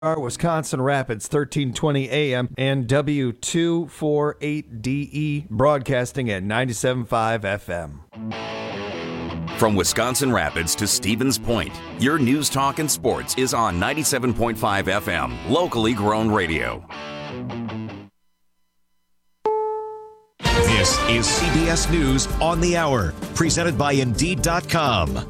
Wisconsin Rapids, 1320 AM and W248DE, broadcasting at 97.5 FM. From Wisconsin Rapids to Stevens Point, your news, talk, and sports is on 97.5 FM, locally grown radio. This is CBS News on the Hour, presented by Indeed.com.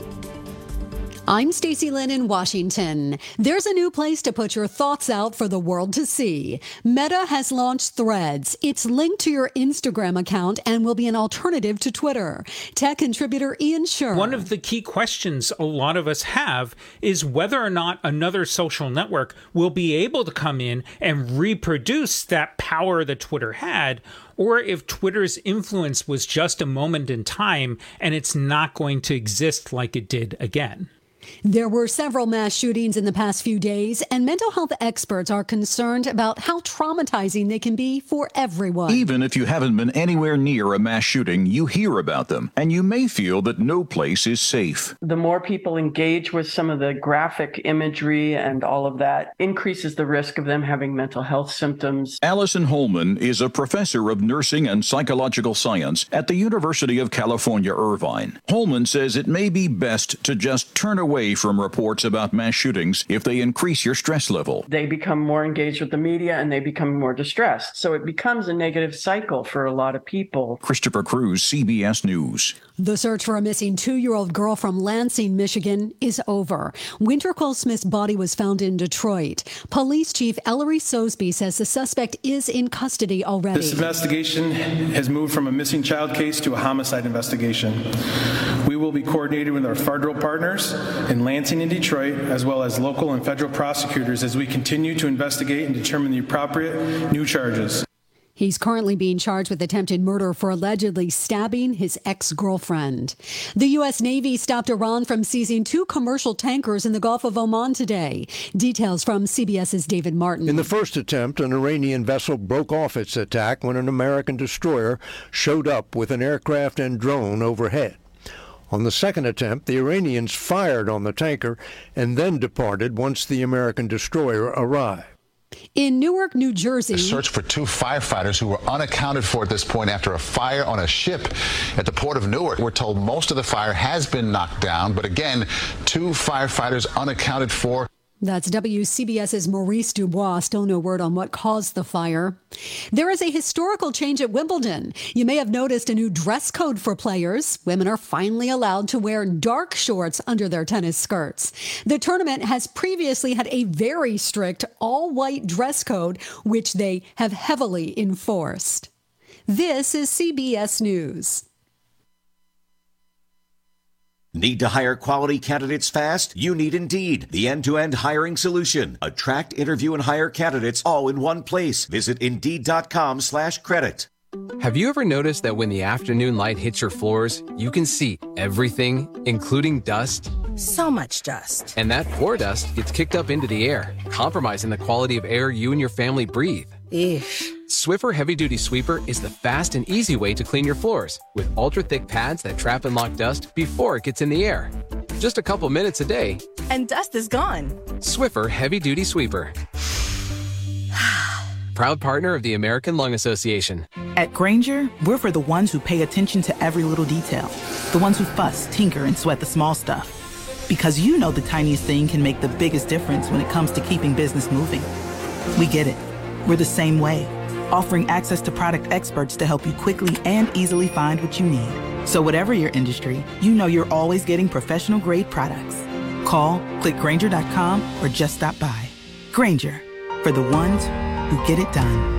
I'm Stacey Lynn in Washington. There's a new place to put your thoughts out for the world to see. Meta has launched Threads. It's linked to your Instagram account and will be an alternative to Twitter. Tech contributor Ian Sherr. One of the key questions a lot of us have is whether or not another social network will be able to come in and reproduce that power that Twitter had, or if Twitter's influence was just a moment in time and it's not going to exist like it did again. There were several mass shootings in the past few days, and mental health experts are concerned about how traumatizing they can be for everyone. Even if you haven't been anywhere near a mass shooting, you hear about them, and you may feel that no place is safe. The more people engage with some of the graphic imagery and all of that increases the risk of them having mental health symptoms. Allison Holman is a professor of nursing and psychological science at the University of California, Irvine. Holman says it may be best to just turn away from reports about mass shootings if they increase your stress level. They become more engaged with the media and they become more distressed. So it becomes a negative cycle for a lot of people. Christopher Cruz, CBS News. The search for a missing 2-year-old girl from Lansing, Michigan is over. Winter Cole Smith's body was found in Detroit. Police Chief Ellery Sosby says the suspect is in custody already. This investigation has moved from a missing child case to a homicide investigation. We will be coordinated with our federal partners in Lansing and Detroit, as well as local and federal prosecutors as we continue to investigate and determine the appropriate new charges. He's currently being charged with attempted murder for allegedly stabbing his ex-girlfriend. The U.S. Navy stopped Iran from seizing 2 commercial tankers in the Gulf of Oman today. Details from CBS's David Martin. In the first attempt, an Iranian vessel broke off its attack when an American destroyer showed up with an aircraft and drone overhead. On the second attempt, the Iranians fired on the tanker and then departed once the American destroyer arrived. In Newark, New Jersey, a search for 2 firefighters who were unaccounted for at this point after a fire on a ship at the port of Newark. We're told most of the fire has been knocked down, but again, 2 firefighters unaccounted for. That's WCBS's Maurice Dubois. Still no word on what caused the fire. There is a historical change at Wimbledon. You may have noticed a new dress code for players. Women are finally allowed to wear dark shorts under their tennis skirts. The tournament has previously had a very strict all-white dress code, which they have heavily enforced. This is CBS News. Need to hire quality candidates fast? You need Indeed, the end-to-end hiring solution. Attract, interview, and hire candidates all in one place. Visit Indeed.com/credit. Have you ever noticed that when the afternoon light hits your floors, you can see everything, including dust? So much dust. And that floor dust gets kicked up into the air, compromising the quality of air you and your family breathe. Eesh. Swiffer Heavy Duty Sweeper is the fast and easy way to clean your floors with ultra-thick pads that trap and lock dust before it gets in the air. Just a couple minutes a day. And dust is gone. Swiffer Heavy Duty Sweeper. Proud partner of the American Lung Association. At Grainger, we're for the ones who pay attention to every little detail. The ones who fuss, tinker, and sweat the small stuff. Because you know the tiniest thing can make the biggest difference when it comes to keeping business moving. We get it. We're the same way, offering access to product experts to help you quickly and easily find what you need. So whatever your industry, you know you're always getting professional-grade products. Call, click Grainger.com, or just stop by. Grainger, for the ones who get it done.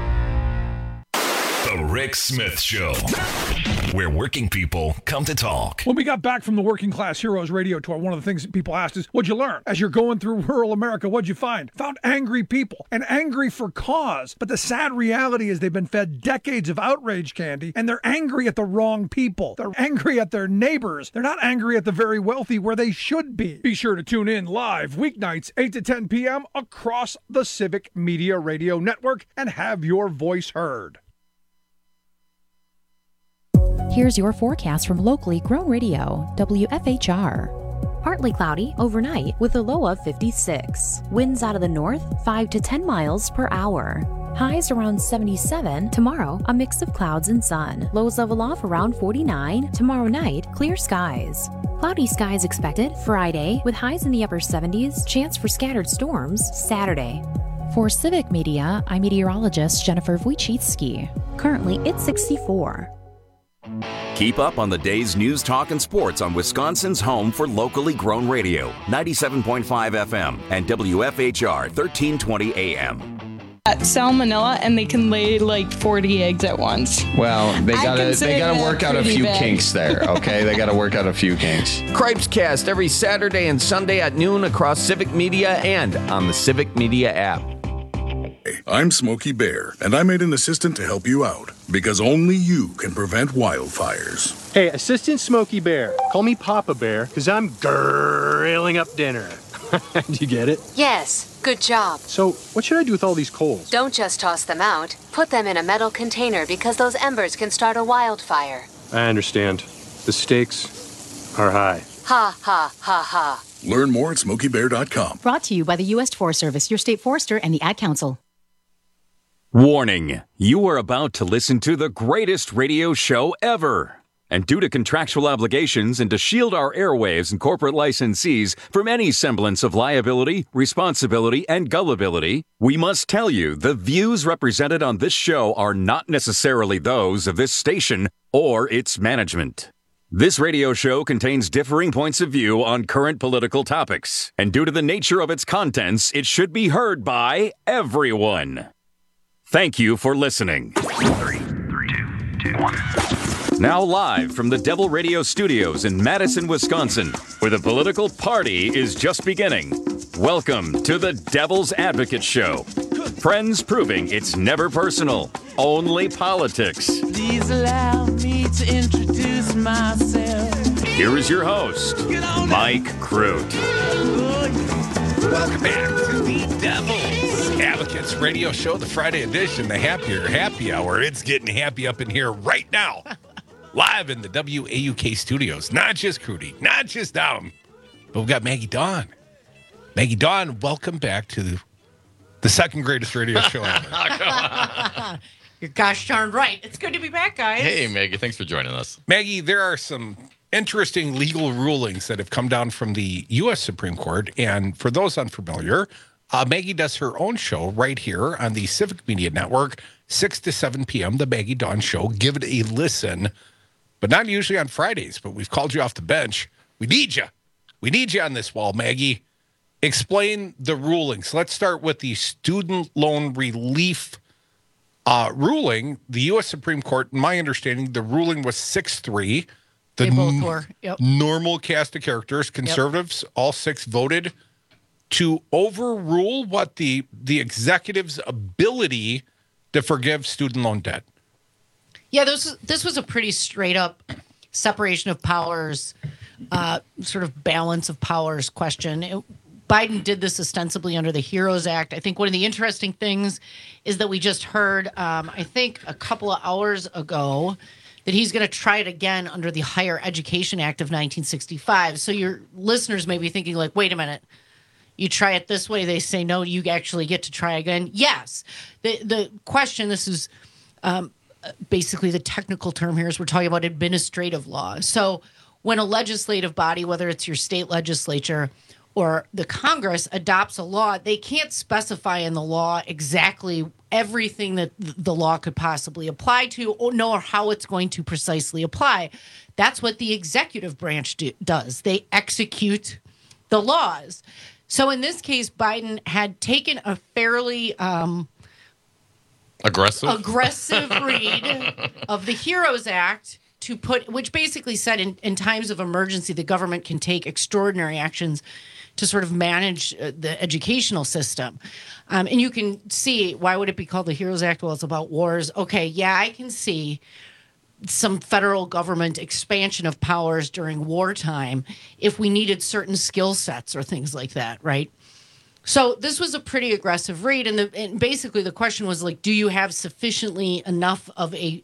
The Rick Smith Show, where working people come to talk. When we got back from the Working Class Heroes radio tour, one of the things that people asked is, what'd you learn? As you're going through rural America, what'd you find? Found angry people, and angry for cause. But the sad reality is they've been fed decades of outrage candy, and they're angry at the wrong people. They're angry at their neighbors. They're not angry at the very wealthy where they should be. Be sure to tune in live weeknights, 8 to 10 p.m. across the Civic Media Radio Network and have your voice heard. Here's your forecast from locally grown radio, WFHR. Partly cloudy overnight with a low of 56. Winds out of the north 5 to 10 miles per hour. Highs around 77. Tomorrow, a mix of clouds and sun. Lows level off around 49. Tomorrow night, clear skies. Cloudy skies expected Friday with highs in the upper 70s. Chance for scattered storms Saturday. For Civic Media, I'm meteorologist Jennifer Wojcicki. Currently, it's 64. Keep up on the day's news, talk, and sports on Wisconsin's home for locally grown radio, 97.5 FM and WFHR 1320 AM. Salmonella, and they can lay like 40 eggs at once. Well, they gotta work out a few kinks there, okay? They gotta work out a few kinks. Cripescast every Saturday and Sunday at noon across Civic Media and on the Civic Media app. I'm Smokey Bear, and I made an assistant to help you out, because only you can prevent wildfires. Hey, Assistant Smokey Bear, call me Papa Bear, because I'm grilling up dinner. Did you get it? Yes, good job. So, what should I do with all these coals? Don't just toss them out. Put them in a metal container because those embers can start a wildfire. I understand. The stakes are high. Ha, ha, ha, ha. Learn more at SmokeyBear.com. Brought to you by the U.S. Forest Service, your state forester, and the Ad Council. Warning, you are about to listen to the greatest radio show ever. And due to contractual obligations and to shield our airwaves and corporate licensees from any semblance of liability, responsibility, and gullibility, we must tell you the views represented on this show are not necessarily those of this station or its management. This radio show contains differing points of view on current political topics, and due to the nature of its contents, it should be heard by everyone. Thank you for listening. 3, 2, 2, 1. Now live from the Devil Radio Studios in Madison, Wisconsin, where the political party is just beginning. Welcome to the Devil's Advocate Show. Friends proving it's never personal, only politics. Please allow me to introduce myself. Here is your host, Mike Crute. Welcome back to the Devil's Advocates Radio Show, the Friday edition, the happy hour. It's getting happy up in here right now. Live in the WAUK studios. Not just Crudy, not just Dom, but we've got Maggie Dawn. Maggie Dawn, welcome back to the second greatest radio show ever. You're gosh darn right. It's good to be back, guys. Hey, Maggie. Thanks for joining us. Maggie, there are some interesting legal rulings that have come down from the U.S. Supreme Court. And for those unfamiliar, Maggie does her own show right here on the Civic Media Network, 6 to 7 p.m., the Maggie Dawn Show. Give it a listen. But not usually on Fridays, but we've called you off the bench. We need you. We need you on this wall, Maggie. Explain the rulings. Let's start with the student loan relief ruling. The U.S. Supreme Court, in my understanding, the ruling was 6-3. They both were. Yep. Normal cast of characters. Conservatives, all six voted to overrule what the executive's ability to forgive student loan debt. Yeah, this was a pretty straight up separation of powers, sort of balance of powers question. Biden did this ostensibly under the HEROES Act. I think one of the interesting things is that we just heard, I think a couple of hours ago, that he's going to try it again under the Higher Education Act of 1965. So your listeners may be thinking like, wait a minute, you try it this way, they say, no, you actually get to try again. Yes. The question, this is basically the technical term here, is we're talking about administrative law. So when a legislative body, whether it's your state legislature or the Congress, adopts a law, they can't specify in the law exactly everything that the law could possibly apply to, or nor how it's going to precisely apply. That's what the executive branch does. They execute the laws. So in this case, Biden had taken a fairly aggressive read of the HEROES Act to put, which basically said in times of emergency, the government can take extraordinary actions to sort of manage the educational system. And you can see, why would it be called the HEROES Act? Well, it's about wars. Okay, yeah, I can see some federal government expansion of powers during wartime if we needed certain skill sets or things like that, right? So this was a pretty aggressive read, and basically the question was like, do you have sufficiently enough of an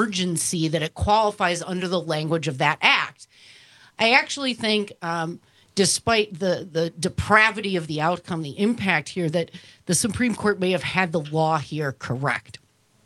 emergency that it qualifies under the language of that act? I actually think despite the depravity of the outcome, the impact here, that the Supreme Court may have had the law here correct.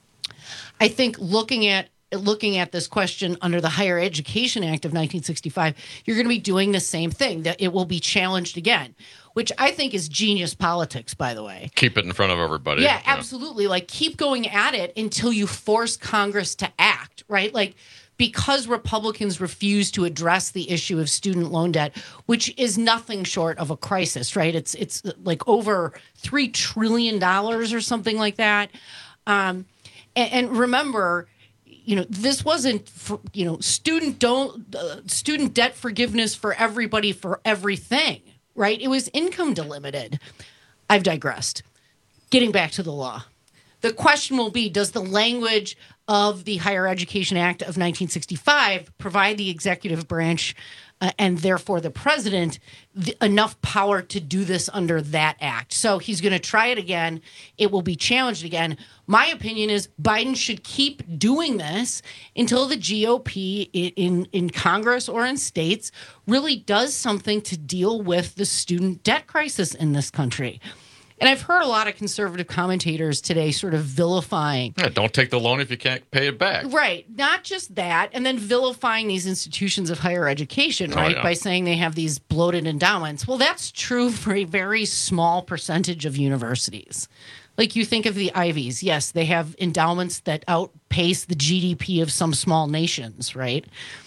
I think looking at this question under the Higher Education Act of 1965, you're going to be doing the same thing, that it will be challenged again, which I think is genius politics, by the way. Keep it in front of everybody. Yeah, absolutely. Like, keep going at it until you force Congress to act, right? Like, because Republicans refuse to address the issue of student loan debt, which is nothing short of a crisis, right? It's like over $3 trillion or something like that. And remember, this wasn't for, student debt forgiveness for everybody for everything, right? It was income delimited. I've digressed. Getting back to the law. The question will be, does the language of the Higher Education Act of 1965 provide the executive branch and therefore the president enough power to do this under that act? So he's going to try it again. It will be challenged again. My opinion is Biden should keep doing this until the GOP in Congress or in states really does something to deal with the student debt crisis in this country. And I've heard a lot of conservative commentators today sort of vilifying. Yeah, don't take the loan if you can't pay it back. Right. Not just that, and then vilifying these institutions of higher education, right, by saying they have these bloated endowments. Well, that's true for a very small percentage of universities. Like, you think of the Ivies. Yes, they have endowments that outpace the GDP of some small nations, right?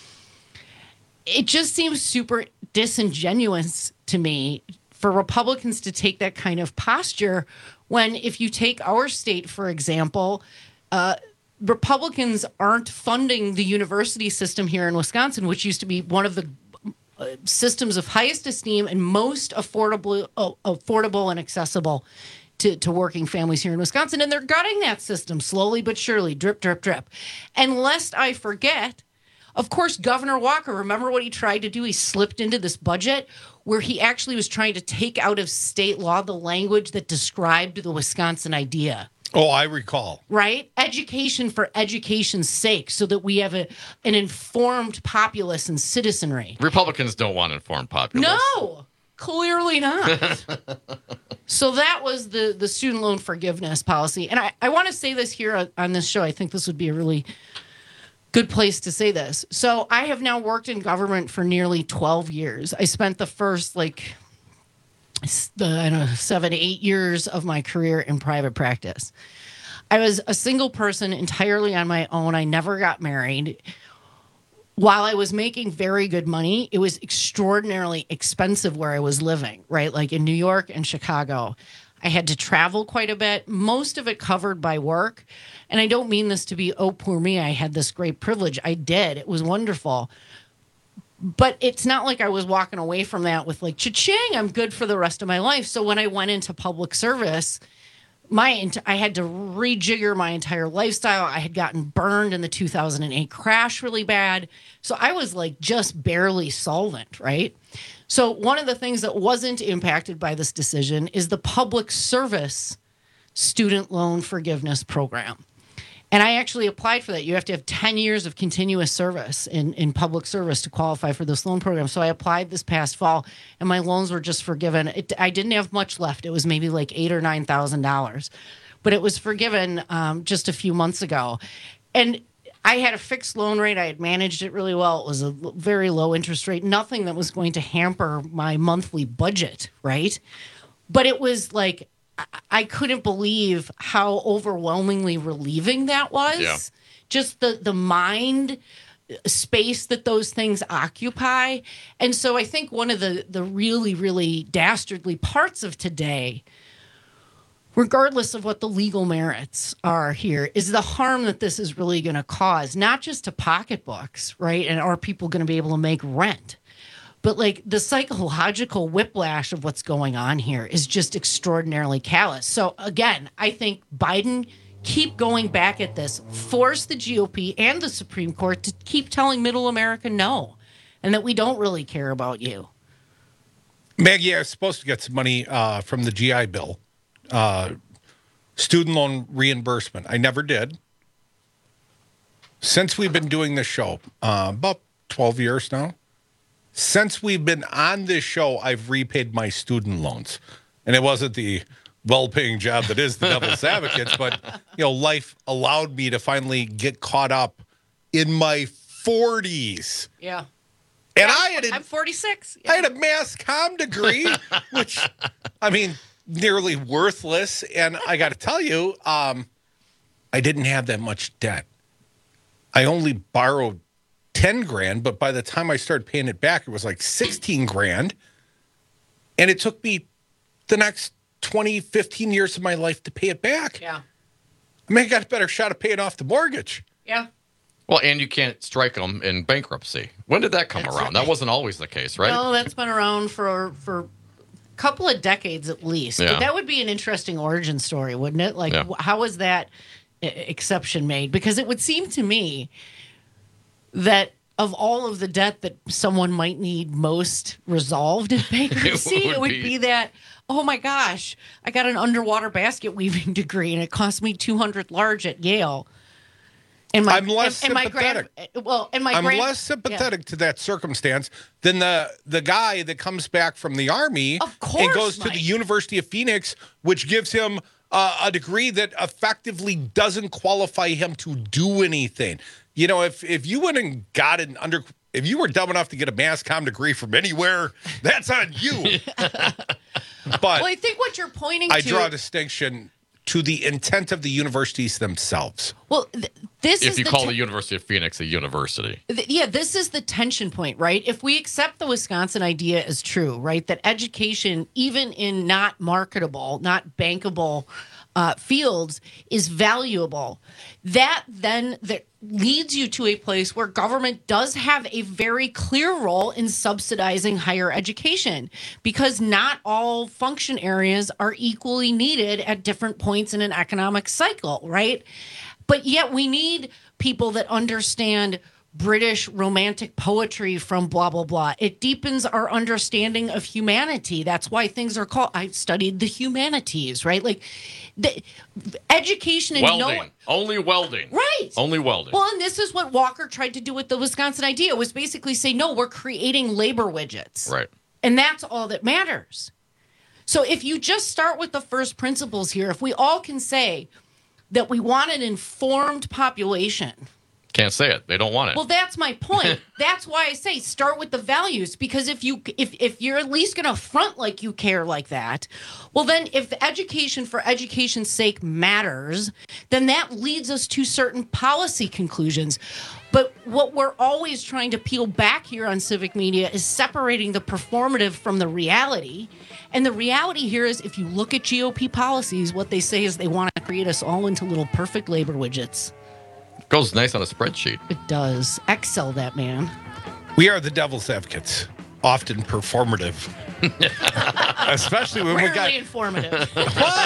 It just seems super disingenuous to me for Republicans to take that kind of posture when, if you take our state, for example, Republicans aren't funding the university system here in Wisconsin, which used to be one of the systems of highest esteem and most affordable and accessible to working families here in Wisconsin. And they're gutting that system slowly but surely, drip, drip, drip. And lest I forget, of course, Governor Walker, remember what he tried to do? He slipped into this budget where he actually was trying to take out of state law the language that described the Wisconsin idea. Oh, I recall. Right? Education for education's sake, so that we have an informed populace and citizenry. Republicans don't want informed populace. No, clearly not. So that was the student loan forgiveness policy. And I want to say this here on this show. I think this would be a really good place to say this. So I have now worked in government for nearly 12 years. I spent the first 7 to 8 years of my career in private practice. I was a single person entirely on my own. I never got married. While I was making very good money, it was extraordinarily expensive where I was living, right? Like in New York and Chicago. I had to travel quite a bit, most of it covered by work. And I don't mean this to be, oh, poor me, I had this great privilege. I did. It was wonderful. But it's not like I was walking away from that with like, cha-ching, I'm good for the rest of my life. So when I went into public service, I had to rejigger my entire lifestyle. I had gotten burned in the 2008 crash really bad. So I was like just barely solvent, right? So one of the things that wasn't impacted by this decision is the public service student loan forgiveness program. And I actually applied for that. You have to have 10 years of continuous service in public service to qualify for this loan program. So I applied this past fall, and my loans were just forgiven. I didn't have much left. It was maybe like $8,000 or $9,000. But it was forgiven just a few months ago. And I had a fixed loan rate. I had managed it really well. It was a very low interest rate, nothing that was going to hamper my monthly budget, right? But it was like, I couldn't believe how overwhelmingly relieving that was. Yeah. Just the mind space that those things occupy. And so I think one of the really, really dastardly parts of today, regardless of what the legal merits are here, is the harm that this is really going to cause, not just to pocketbooks, right? And are people going to be able to make rent? But like the psychological whiplash of what's going on here is just extraordinarily callous. So again, I think Biden, keep going back at this, force the GOP and the Supreme Court to keep telling middle America no, and that we don't really care about you. Maggie, I was supposed to get some money from the GI Bill, student loan reimbursement. I never did. Since we've been doing this show, about 12 years now, since we've been on this show, I've repaid my student loans. And it wasn't the well-paying job that is the Devil's Advocates, but, life allowed me to finally get caught up in my 40s. Yeah. And I'm 46. Yeah. I had a mass comm degree, which, nearly worthless. And I got to tell you, I didn't have that much debt. I only borrowed 10 grand, but by the time I started paying it back, it was like 16 grand. And it took me the next 20, 15 years of my life to pay it back. Yeah. I got a better shot of paying off the mortgage. Yeah. Well, and you can't strike them in bankruptcy. When did that come around? Right. That wasn't always the case, right? No, that's been around for a couple of decades at least. Yeah. But that would be an interesting origin story, wouldn't it? Like, how was that exception made? Because it would seem to me that of all of the debt that someone might need most resolved in bankruptcy, it would be that, oh my gosh, I got an underwater basket weaving degree and it cost me $200 large at Yale. And I'm less sympathetic. I'm less sympathetic to that circumstance than the guy that comes back from the Army and goes to the University of Phoenix, which gives him a degree that effectively doesn't qualify him to do anything. If you went and got if you were dumb enough to get a mass comm degree from anywhere, that's on you. But I think what you're pointing to, I draw a distinction to the intent of the universities themselves. Well, if you call the University of Phoenix a university. This is the tension point, right? If we accept the Wisconsin idea as true, right, that education, even in not marketable, not bankable fields, is valuable, that leads you to a place where government does have a very clear role in subsidizing higher education, because not all function areas are equally needed at different points in an economic cycle, right? But yet we need people that understand British romantic poetry from blah, blah, blah. It deepens our understanding of humanity. That's why things are called, I studied the humanities, right? Like, the education in welding. Only welding. Right. Only welding. Well, and this is what Walker tried to do with the Wisconsin idea, was basically say, no, we're creating labor widgets. Right. And that's all that matters. So if you just start with the first principles here, if we all can say that we want an informed population. Can't say it. They don't want it. Well, that's my point. That's why I say start with the values, because if you're at least going to front like you care like that, well, then if education for education's sake matters, then that leads us to certain policy conclusions. But what we're always trying to peel back here on Civic Media is separating the performative from the reality. And the reality here is, if you look at GOP policies, what they say is they want to create us all into little perfect labor widgets. Goes nice on a spreadsheet. It does. Excel that, man. We are the Devil's Advocates, often performative. Especially when we got informative. Come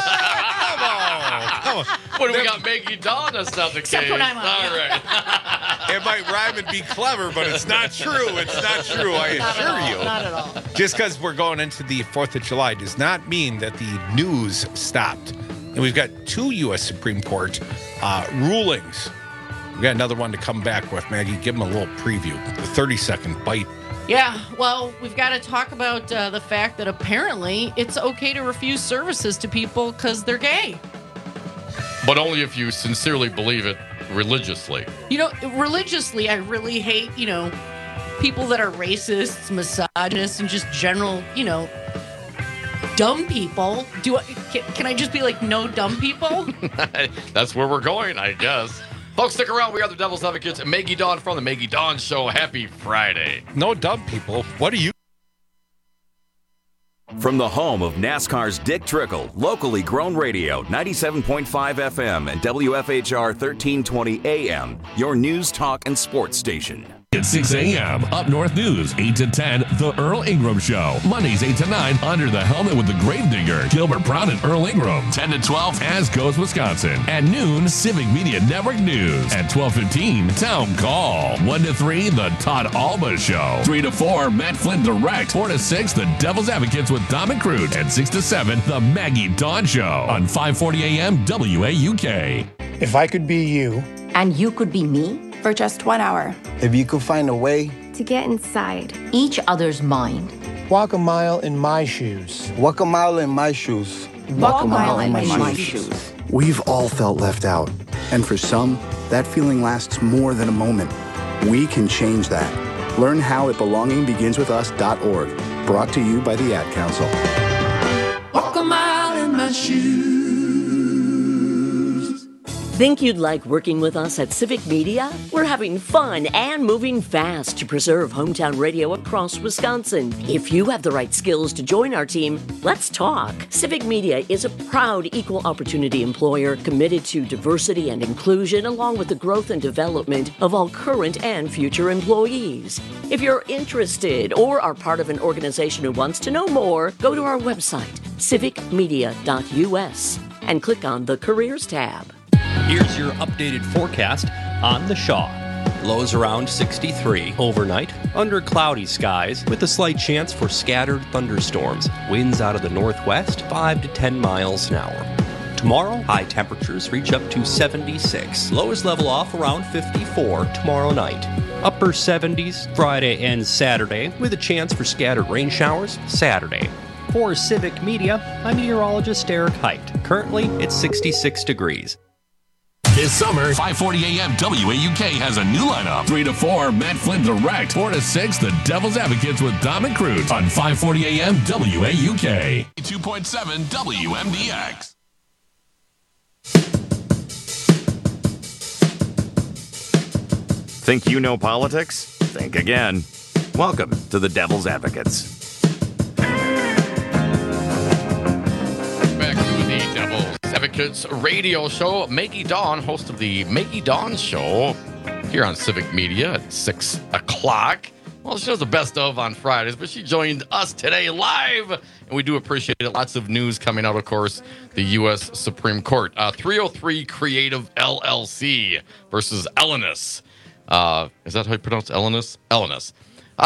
on. When we got Maggie Dawn, that's not the Except case. when I'm on. All right. It might rhyme and be clever, but it's not true. It's not true, I assure you. Not at all. Just because we're going into the 4th of July does not mean that the news stopped. And we've got 2 U.S. Supreme Court rulings. We got another one to come back with, Maggie. Give them a little preview, the 30-second bite. Yeah, well, we've got to talk about the fact that apparently it's okay to refuse services to people because they're gay. But only if you sincerely believe it religiously. Religiously, I really hate, people that are racists, misogynists, and just general, dumb people. Can I just be like, no dumb people? That's where we're going, I guess. Folks, stick around. We are the Devil's Advocates and Maggie Dawn from the Maggie Dawn Show. Happy Friday. No dumb people. What are you? From the home of NASCAR's Dick Trickle, locally grown radio, 97.5 FM and WFHR 1320 AM, your news, talk, and sports station. At 6 a.m. Up North News, 8 to 10, The Earl Ingram Show. Mondays, 8 to 9, Under the Helmet with the Grave Digger, Gilbert Brown and Earl Ingram. 10 to 12, As Goes Wisconsin. At noon, Civic Media Network News. At 12:15, Town Call. 1 to 3, The Todd Alba Show. 3 to 4, Matt Flynn Direct. 4 to 6, The Devil's Advocates with Dom and Crute. And 6 to 7, The Maggie Dawn Show. On 540 AM WAUK. If I could be you. And you could be me? For just 1 hour. If you could find a way to get inside. Each other's mind. Walk a mile in my shoes. Walk a mile in my shoes. Walk a mile in my shoes. We've all felt left out. And for some, that feeling lasts more than a moment. We can change that. Learn how at belongingbeginswithus.org. Brought to you by the Ad Council. Walk a mile in my shoes. Think you'd like working with us at Civic Media? We're having fun and moving fast to preserve hometown radio across Wisconsin. If you have the right skills to join our team, let's talk. Civic Media is a proud equal opportunity employer committed to diversity and inclusion, along with the growth and development of all current and future employees. If you're interested or are part of an organization who wants to know more, go to our website, civicmedia.us, and click on the Careers tab. Here's your updated forecast on the Shaw. Lows around 63 overnight, under cloudy skies with a slight chance for scattered thunderstorms. Winds out of the northwest, 5 to 10 miles an hour. Tomorrow, high temperatures reach up to 76. Lows level off around 54 tomorrow night. Upper 70s Friday and Saturday with a chance for scattered rain showers Saturday. For Civic Media, I'm meteorologist Eric Height. Currently, it's 66 degrees. This summer, 5:40 a.m. WAUK has a new lineup. 3 to 4, Matt Flynn Direct. 4 to 6, The Devil's Advocates with Dom and Cruz on 5:40 a.m. WAUK. 2.7 WMDX. Think you know politics? Think again. Welcome to The Devil's Advocates. Advocates radio show. Maggie Dawn, host of the Maggie Dawn Show here on Civic Media at 6 o'clock. Well, she does the best of on Fridays, but she joined us today live, and we do appreciate it. Lots of news coming out, of course, the U.S. Supreme Court. 303 Creative LLC versus Elenis. Is that how you pronounce Elenis? Elenis.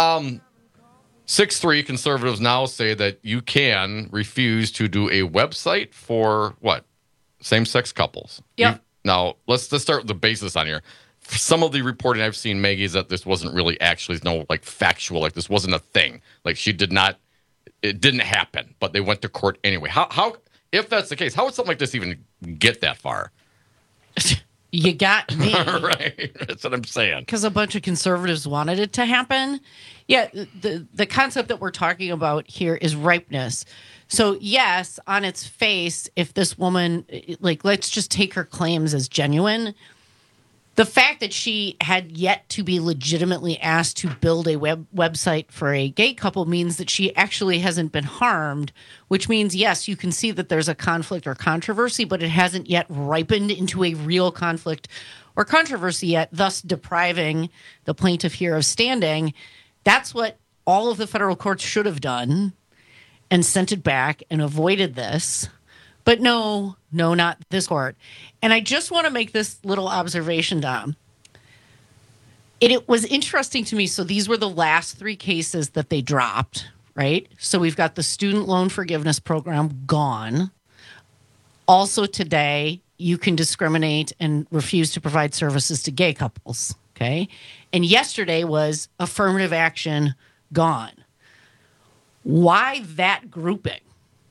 6-3 conservatives now say that you can refuse to do a website for what? Same-sex couples. Yep. Now, let's start with the basis on here. Some of the reporting I've seen, Maggie, is that this wasn't really actually factual. Like, this wasn't a thing. Like, it didn't happen, but they went to court anyway. How, if that's the case, how would something like this even get that far? You got me. Right. That's what I'm saying. Because a bunch of conservatives wanted it to happen. Yeah, the concept that we're talking about here is ripeness. So, yes, on its face, if this woman, let's just take her claims as genuine. The fact that she had yet to be legitimately asked to build a website for a gay couple means that she actually hasn't been harmed, which means, yes, you can see that there's a conflict or controversy, but it hasn't yet ripened into a real conflict or controversy yet, thus depriving the plaintiff here of standing. That's what all of the federal courts should have done and sent it back and avoided this. But no, not this court. And I just want to make this little observation, Dom. It was interesting to me. So these were the last 3 cases that they dropped, right? So we've got the student loan forgiveness program gone. Also today, you can discriminate and refuse to provide services to gay couples, okay? And yesterday was affirmative action gone. Why that grouping?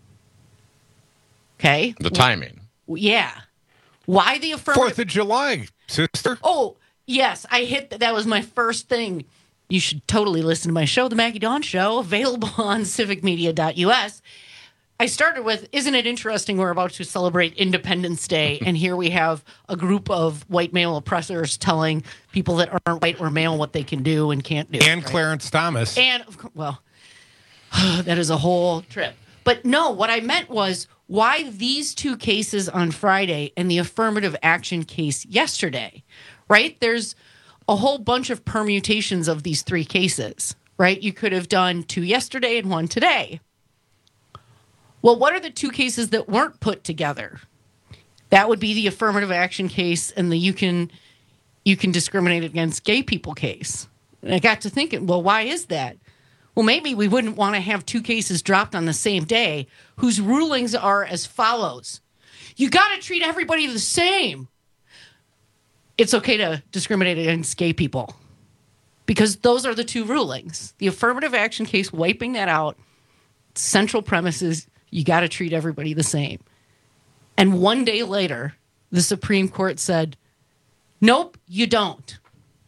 Okay. The timing. Yeah. Why the affirmative? 4th of July, sister. Oh, yes. That was my first thing. You should totally listen to my show, The Maggie Dawn Show, available on civicmedia.us. I started with, isn't it interesting we're about to celebrate Independence Day, and here we have a group of white male oppressors telling people that aren't white or male what they can do and can't do. And right? Clarence Thomas. And, well, that is a whole trip. But no, what I meant was why these 2 cases on Friday and the affirmative action case yesterday, right? There's a whole bunch of permutations of these 3 cases, right? You could have done 2 yesterday and 1 today. Well, what are the 2 cases that weren't put together? That would be the affirmative action case and the you can discriminate against gay people case. And I got to thinking, well, why is that? Well, maybe we wouldn't want to have 2 cases dropped on the same day whose rulings are as follows. You got to treat everybody the same. It's okay to discriminate against gay people. because those are the two rulings. The affirmative action case, wiping that out, central premise is you got to treat everybody the same. And one day later, the Supreme Court said, nope, you don't.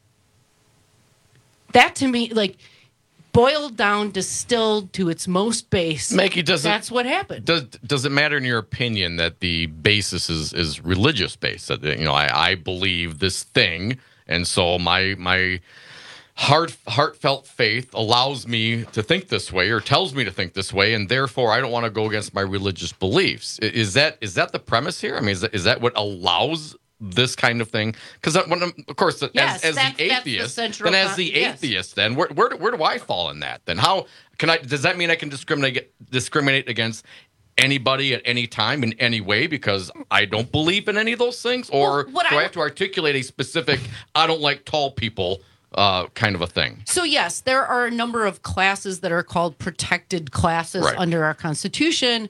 That to me, like, boiled down, distilled to its most base. Makey, that's what happened. Does it matter in your opinion that the basis is religious based? That, you know, I believe this thing, and so my heartfelt faith allows me to think this way or tells me to think this way, and therefore I don't want to go against my religious beliefs. Is that the premise here? I mean, is that what allows this kind of thing? Because of course, yes, as the atheist, then where do I fall in that? Then how can I? Does that mean I can discriminate against anybody at any time in any way because I don't believe in any of those things, or do I have to articulate a specific I don't like tall people kind of a thing? So yes, there are a number of classes that are called protected classes under our Constitution.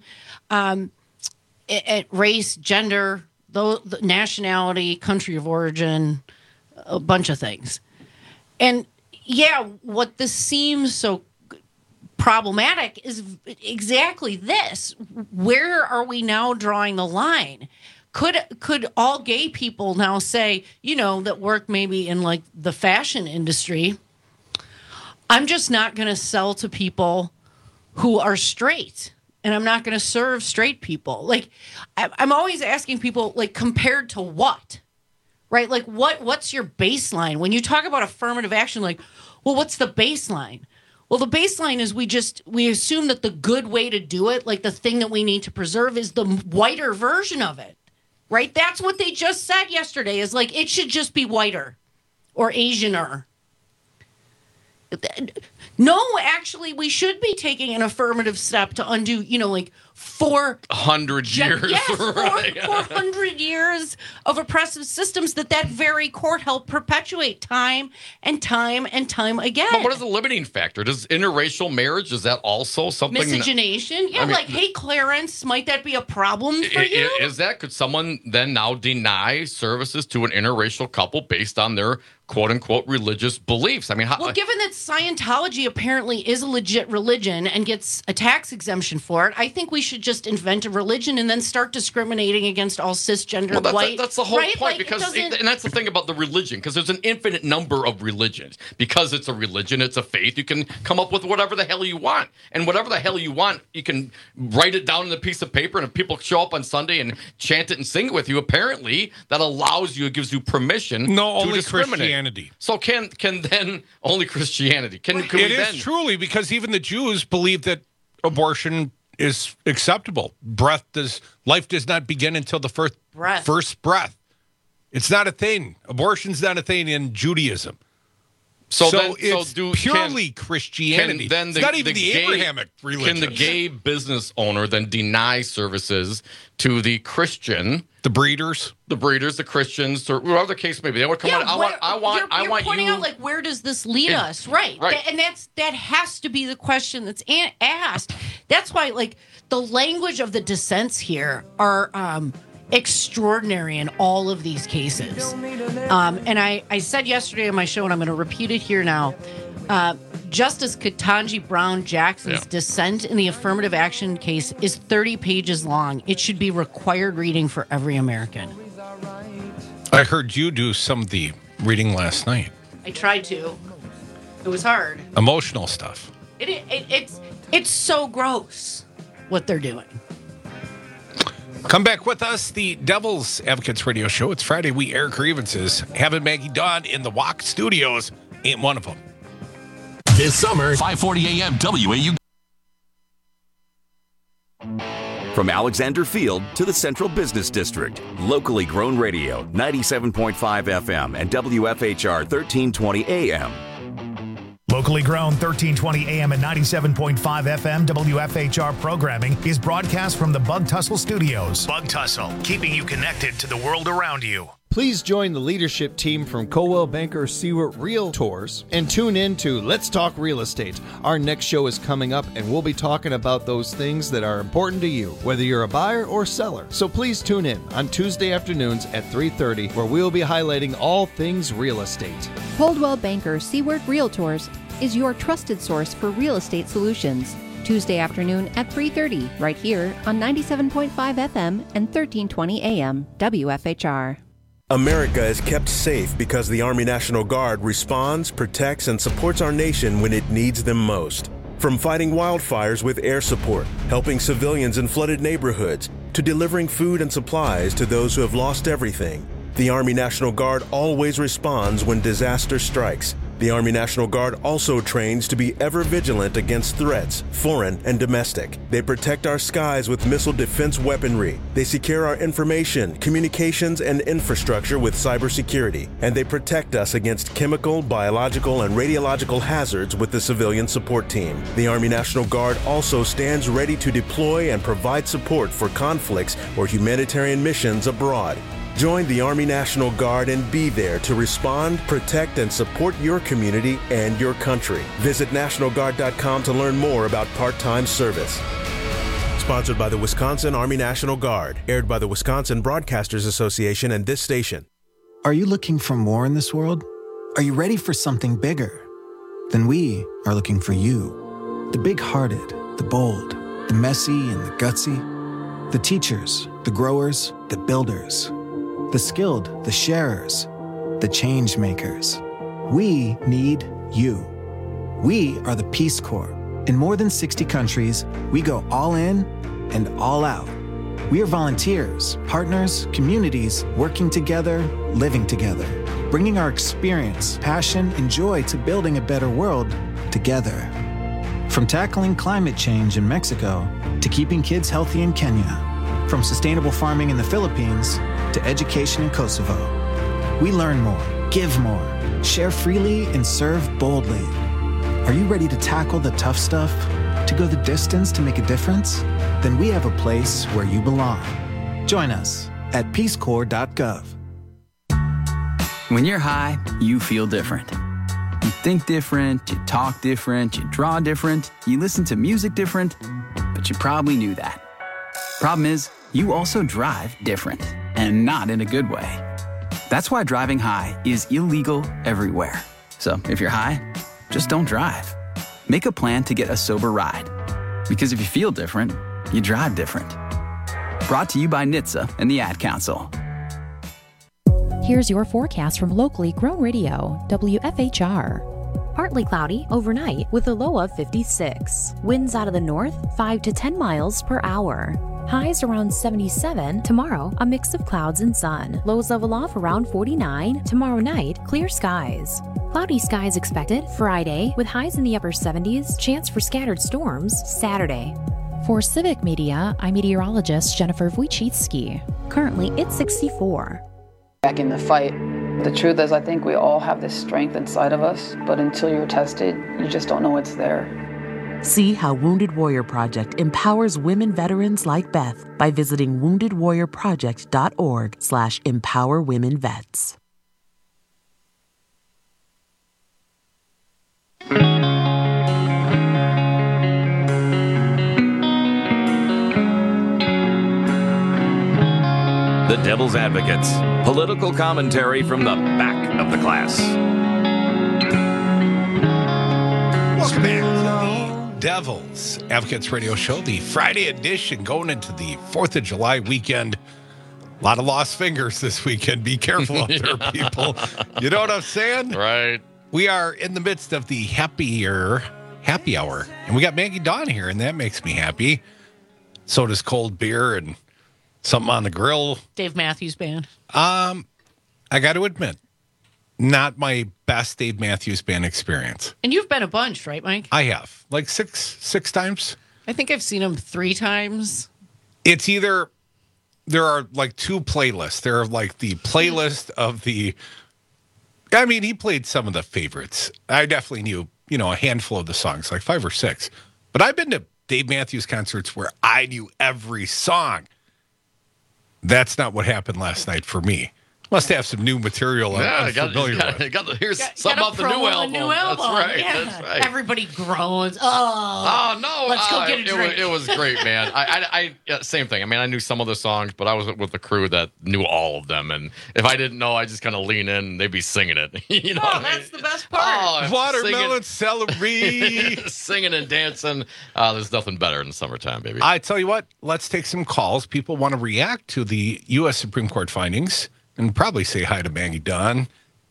Race, gender, the nationality, country of origin, a bunch of things. And yeah, what this seems so problematic is exactly this. Where are we now drawing the line? Could all gay people now say, you know, that work maybe in like the fashion industry, I'm just not going to sell to people who are straight, and I'm not going to serve straight people? Like, I'm always asking people, like, compared to what? Right? Like, what's your baseline? When you talk about affirmative action, like, well, what's the baseline? Well, the baseline is we assume that the good way to do it, like the thing that we need to preserve, is the whiter version of it. Right? That's what they just said yesterday, is like, it should just be whiter or Asianer. No, actually, we should be taking an affirmative step to undo, you know, like 400 years. Yes, 400 years of oppressive systems that very court helped perpetuate time and time and time again. But what is the limiting factor? Does interracial marriage, is that also something? Miscegenation? Yeah, I mean, like, hey, Clarence, might that be a problem for you? Is that? Could someone then now deny services to an interracial couple based on their quote-unquote religious beliefs? I mean, well, given that Scientology apparently is a legit religion and gets a tax exemption for it, I think we should just invent a religion and then start discriminating against all cisgender white. That's the whole point, like, because and that's the thing about the religion, because there's an infinite number of religions. Because it's a religion, it's a faith, you can come up with whatever the hell you want. And whatever the hell you want, you can write it down on a piece of paper, and if people show up on Sunday and chant it and sing it with you, apparently that allows you, it gives you permission to discriminate. So can then only Christianity? Can it is truly, because even the Jews believe that abortion is acceptable. Life does not begin until the first breath. It's not a thing. Abortion's not a thing in Judaism. So it's purely Christianity. It's not even the Abrahamic religion. Can the gay business owner then deny services to the Christian, the breeders, the Christians, or whatever the case may be? They would come on. You're pointing out, like, where does this lead us? Right. And that has to be the question that's asked. That's why, like, the language of the dissents here are extraordinary in all of these cases. And I said yesterday on my show, and I'm going to repeat it here now, Justice Ketanji Brown Jackson's dissent in the affirmative action case is 30 pages long. It should be required reading for every American. I heard you do some of the reading last night. I tried to. It was hard. Emotional stuff. It's so gross what they're doing. Come back with us, the Devil's Advocates Radio Show. It's Friday. We air grievances. Having Maggie Dawn in the WAC studios ain't one of them. This summer, 540 AM WAU. From Alexander Field to the Central Business District, locally grown radio, 97.5 FM and WFHR 1320 AM. Locally grown 1320 AM and 97.5 FM WFHR programming is broadcast from the Bug Tussle Studios. Bug Tussle, keeping you connected to the world around you. Please join the leadership team from Coldwell Banker Seward Realtors and tune in to Let's Talk Real Estate. Our next show is coming up, and we'll be talking about those things that are important to you, whether you're a buyer or seller. So please tune in on Tuesday afternoons at 3:30, where we'll be highlighting all things real estate. Coldwell Banker Seward Realtors is your trusted source for real estate solutions. Tuesday afternoon at 3:30, right here on 97.5 FM and 1320 AM, WFHR. America is kept safe because the Army National Guard responds, protects, and supports our nation when it needs them most. From fighting wildfires with air support, helping civilians in flooded neighborhoods, to delivering food and supplies to those who have lost everything, the Army National Guard always responds when disaster strikes. The Army National Guard also trains to be ever vigilant against threats, foreign and domestic. They protect our skies with missile defense weaponry. They secure our information, communications, and infrastructure with cybersecurity. And they protect us against chemical, biological, and radiological hazards with the civilian support team. The Army National Guard also stands ready to deploy and provide support for conflicts or humanitarian missions abroad. Join the Army National Guard and be there to respond, protect, and support your community and your country. Visit NationalGuard.com to learn more about part-time service. Sponsored by the Wisconsin Army National Guard. Aired by the Wisconsin Broadcasters Association and this station. Are you looking for more in this world? Are you ready for something bigger? Then we are looking for you. The big-hearted, the bold, the messy and the gutsy. The teachers, the growers, the builders. The skilled, the sharers, the change makers. We need you. We are the Peace Corps. In more than 60 countries, we go all in and all out. We are volunteers, partners, communities, working together, living together, bringing our experience, passion, and joy to building a better world together. From tackling climate change in Mexico to keeping kids healthy in Kenya. From sustainable farming in the Philippines to education in Kosovo. We learn more, give more, share freely, and serve boldly. Are you ready to tackle the tough stuff? To go the distance to make a difference? Then we have a place where you belong. Join us at peacecorps.gov. When you're high, you feel different. You think different, you talk different, you draw different, you listen to music different, but you probably knew that. Problem is, you also drive different, and not in a good way. That's why driving high is illegal everywhere. So if you're high, just don't drive. Make a plan to get a sober ride. Because if you feel different, you drive different. Brought to you by NHTSA and the Ad Council. Here's your forecast from locally grown radio, WFHR. Partly cloudy overnight with a low of 56. Winds out of the north, 5 to 10 miles per hour. Highs around 77. Tomorrow, a mix of clouds and sun. Lows level off around 49. Tomorrow night, clear skies. Cloudy skies expected Friday with highs in the upper 70s. Chance for scattered storms Saturday. For Civic Media, I'm meteorologist Jennifer Wojcicki. Currently, it's 64. Back in the fight. The truth is, I think we all have this strength inside of us, but until you're tested, you just don't know it's there. See how Wounded Warrior Project empowers women veterans like Beth by visiting woundedwarriorproject.org/empowerwomenvets. The Devil's Advocates. Political commentary from the back of the class. Welcome back to the Devil's Advocates Radio Show, the Friday edition, going into the 4th of July weekend. A lot of lost fingers this weekend. Be careful out there, people. You know what I'm saying? Right. We are in the midst of the happy hour, and we got Maggie Dawn here, and that makes me happy. So does cold beer and something on the grill. Dave Matthews Band. I got to admit, not my best Dave Matthews Band experience. And you've been a bunch, right, Mike? I have. Like six times. I think I've seen him 3 times. It's either, there are like 2 playlists. There are like the playlist of the, I mean, he played some of the favorites. I definitely knew, a handful of the songs, like 5 or 6. But I've been to Dave Matthews concerts where I knew every song. That's not what happened last night for me. Must have some new material. Yeah, here's something off the new album. That's right. Yeah. That's right. Everybody groans. Oh no! Let's go get a drink. It was great, man. I same thing. I mean, I knew some of the songs, but I was with the crew that knew all of them. And if I didn't know, I just kind of lean in and they'd be singing it. You know, that's the best part. Watermelon celery, singing and dancing. There's nothing better in the summertime, baby. I tell you what. Let's take some calls. People want to react to the U.S. Supreme Court findings. And probably say hi to Maggie Dawn.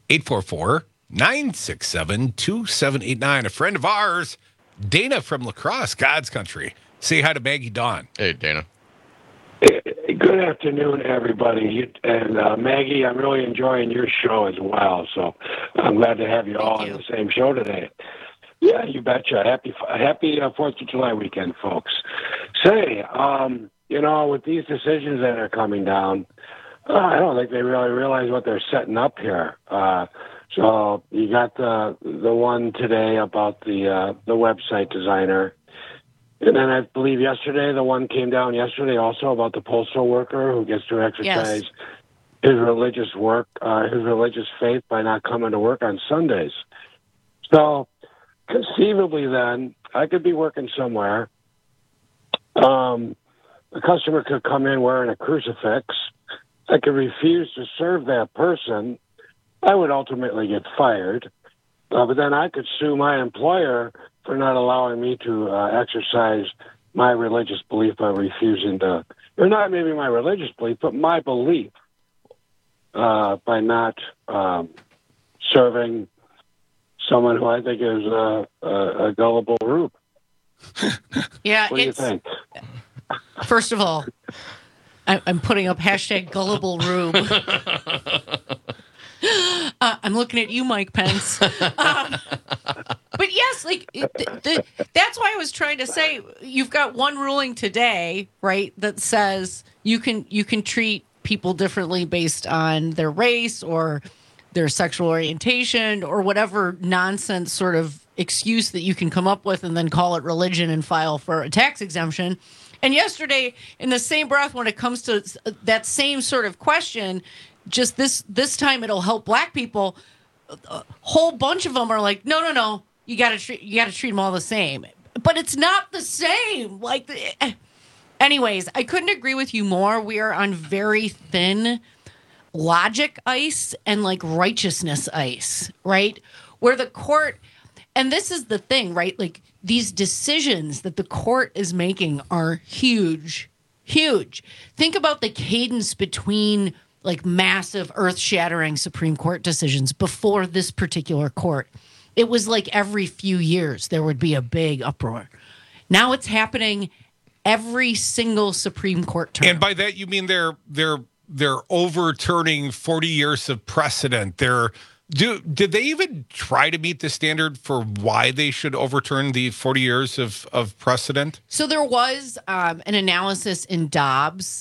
844-967-2789. A friend of ours, Dana from La Crosse, God's country. Say hi to Maggie Dawn. Hey, Dana. Good afternoon, everybody. And Maggie, I'm really enjoying your show as well. So I'm glad to have you all on the same show today. Yeah, you betcha. Happy 4th of July weekend, folks. Say, with these decisions that are coming down, I don't think they really realize what they're setting up here. So you got the one today about the website designer. And then I believe yesterday, the one came down yesterday also about the postal worker who gets to exercise his religious work, his religious faith by not coming to work on Sundays. So conceivably then, I could be working somewhere. The customer could come in wearing a crucifix. I could refuse to serve that person. I would ultimately get fired. But then I could sue my employer for not allowing me to exercise my religious belief by refusing to, or not maybe my religious belief, but my belief by not serving someone who I think is a gullible rube. Yeah, what do you think? First of all, I'm putting up hashtag gullible rube. I'm looking at you, Mike Pence. But yes, that's why I was trying to say you've got one ruling today, right, that says you can treat people differently based on their race or their sexual orientation or whatever nonsense sort of excuse that you can come up with and then call it religion and file for a tax exemption. And yesterday, in the same breath, when it comes to that same sort of question, just this time it'll help black people. A whole bunch of them are like, no, you got to treat them all the same. But it's not the same. Anyways, I couldn't agree with you more. We are on very thin logic ice and righteousness ice, right? Where the court, and this is the thing, right? These decisions that the court is making are huge, huge. Think about the cadence between massive earth-shattering Supreme Court decisions before this particular court. It was every few years there would be a big uproar. Now it's happening every single Supreme Court term. And by that you mean they're overturning 40 years of precedent. Did they even try to meet the standard for why they should overturn the 40 years of precedent? So there was an analysis in Dobbs